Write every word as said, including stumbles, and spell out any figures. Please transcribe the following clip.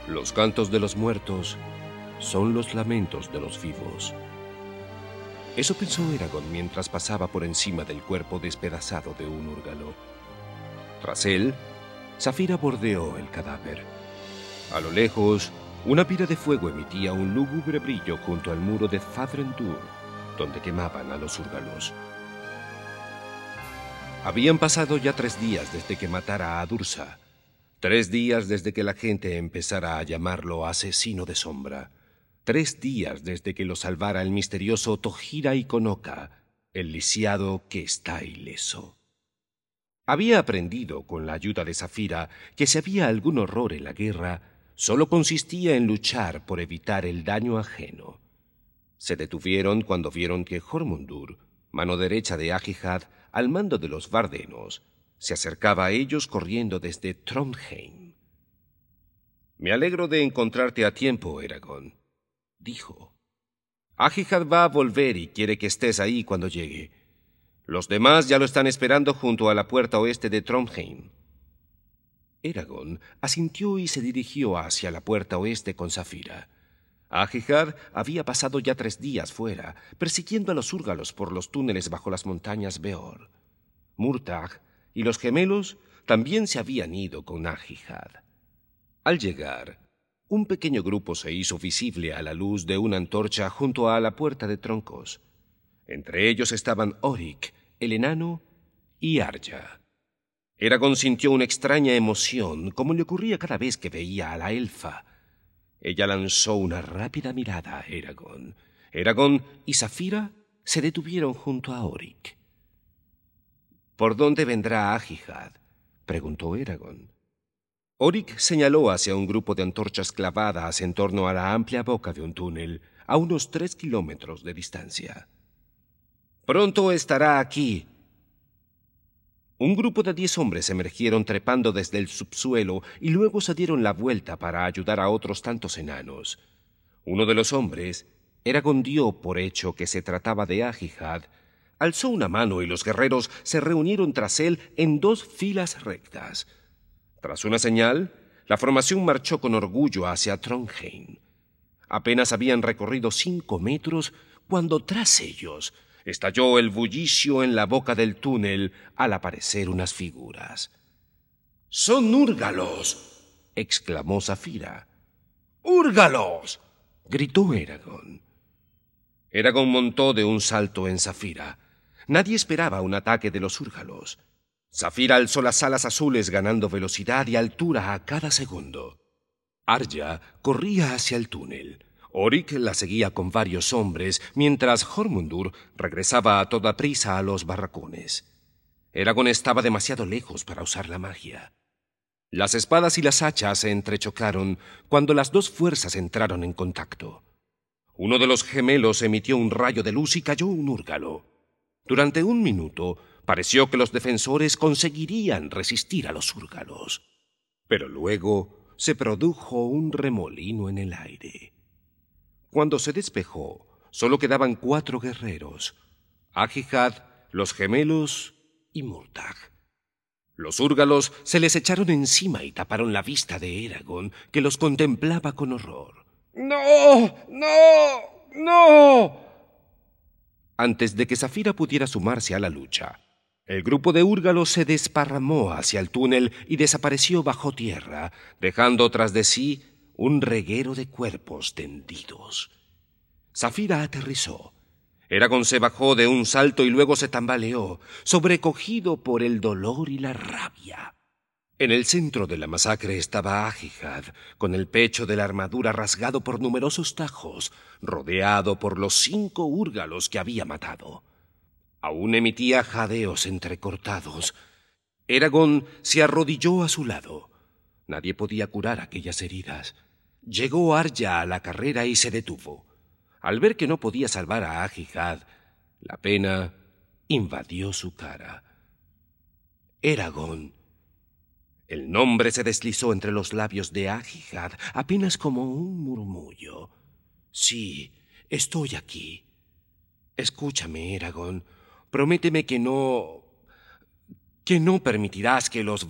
Los cantos de los muertos son los lamentos de los vivos. Eso pensó Eragon mientras pasaba por encima del cuerpo despedazado de un úrgalo. Tras él, Saphira bordeó el cadáver. A lo lejos, una pira de fuego emitía un lúgubre brillo junto al muro de Fadrendur, donde quemaban a los úrgalos. Habían pasado ya tres días desde que matara a Dursa. Tres días desde que la gente empezara a llamarlo asesino de sombra. Tres días desde que lo salvara el misterioso Tojira Iconoca, el lisiado que está ileso. Había aprendido, con la ayuda de Saphira, que si había algún horror en la guerra, solo consistía en luchar por evitar el daño ajeno. Se detuvieron cuando vieron que Jormundur, mano derecha de Ahijad, al mando de los Vardenos, se acercaba a ellos corriendo desde Trondheim. «Me alegro de encontrarte a tiempo, Eragon», dijo. «Ahijad va a volver y quiere que estés ahí cuando llegue. Los demás ya lo están esperando junto a la puerta oeste de Trondheim». Eragon asintió y se dirigió hacia la puerta oeste con Saphira. Ahijad había pasado ya tres días fuera, persiguiendo a los úrgalos por los túneles bajo las montañas Beor. Murtagh y los gemelos también se habían ido con Ahijad. Al llegar, un pequeño grupo se hizo visible a la luz de una antorcha junto a la puerta de troncos. Entre ellos estaban Orik, el enano, y Arya. Eragon sintió una extraña emoción, como le ocurría cada vez que veía a la elfa. Ella lanzó una rápida mirada a Eragon. Eragon y Saphira se detuvieron junto a Orik. «¿Por dónde vendrá Ahijad?», preguntó Eragon. Orik señaló hacia un grupo de antorchas clavadas en torno a la amplia boca de un túnel, a unos tres kilómetros de distancia. «Pronto estará aquí». Un grupo de diez hombres emergieron trepando desde el subsuelo y luego se dieron la vuelta para ayudar a otros tantos enanos. Uno de los hombres, Eragon dio por hecho que se trataba de Ahijad, alzó una mano y los guerreros se reunieron tras él en dos filas rectas. Tras una señal, la formación marchó con orgullo hacia Trondheim. Apenas habían recorrido cinco metros cuando tras ellos estalló el bullicio en la boca del túnel al aparecer unas figuras. «¡Son úrgalos!», exclamó Saphira. «¡Úrgalos!», gritó Eragon. Eragon montó de un salto en Saphira. Nadie esperaba un ataque de los úrgalos. Saphira alzó las alas azules ganando velocidad y altura a cada segundo. Arya corría hacia el túnel. Orik la seguía con varios hombres, mientras Jormundur regresaba a toda prisa a los barracones. Eragon estaba demasiado lejos para usar la magia. Las espadas y las hachas se entrechocaron cuando las dos fuerzas entraron en contacto. Uno de los gemelos emitió un rayo de luz y cayó un úrgalo. Durante un minuto pareció que los defensores conseguirían resistir a los úrgalos. Pero luego se produjo un remolino en el aire. Cuando se despejó, solo quedaban cuatro guerreros: Ahijad, los gemelos y Murtagh. Los úrgalos se les echaron encima y taparon la vista de Eragon, que los contemplaba con horror. «¡No! ¡No! ¡No!». Antes de que Saphira pudiera sumarse a la lucha, el grupo de úrgalos se desparramó hacia el túnel y desapareció bajo tierra, dejando tras de sí un reguero de cuerpos tendidos. Saphira aterrizó. Eragon se bajó de un salto y luego se tambaleó, sobrecogido por el dolor y la rabia. En el centro de la masacre estaba Ahijad, con el pecho de la armadura rasgado por numerosos tajos, rodeado por los cinco úrgalos que había matado. Aún emitía jadeos entrecortados. Eragon se arrodilló a su lado. Nadie podía curar aquellas heridas. Llegó Arya a la carrera y se detuvo. Al ver que no podía salvar a Ahijad, la pena invadió su cara. «Eragon». El nombre se deslizó entre los labios de Ahijad, apenas como un murmullo. «Sí, estoy aquí. Escúchame, Eragon. Prométeme que no... que no permitirás que los